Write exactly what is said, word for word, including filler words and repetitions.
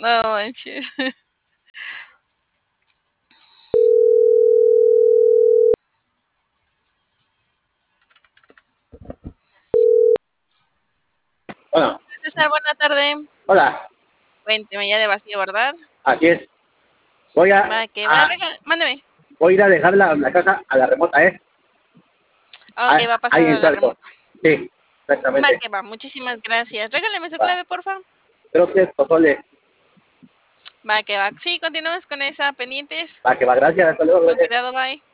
No manches. Bueno, César, buena tarde. hola, Cuénteme ya de vacío, ¿verdad? así es. Voy a, Va, que va, a- rega- mándeme. voy a ir a dejar la, la casa a la remota, ¿eh? Ah, ok, Ah, va a pasar ahí a en la Salto. remota. Sí, Va, exactamente. que va, muchísimas gracias. Regáleme su Va. clave, porfa. Creo que es pozole. Va, que va. Sí, continuamos con esa, pendientes. Va, que va, gracias. Hasta luego, Con gracias. cuidado, bye.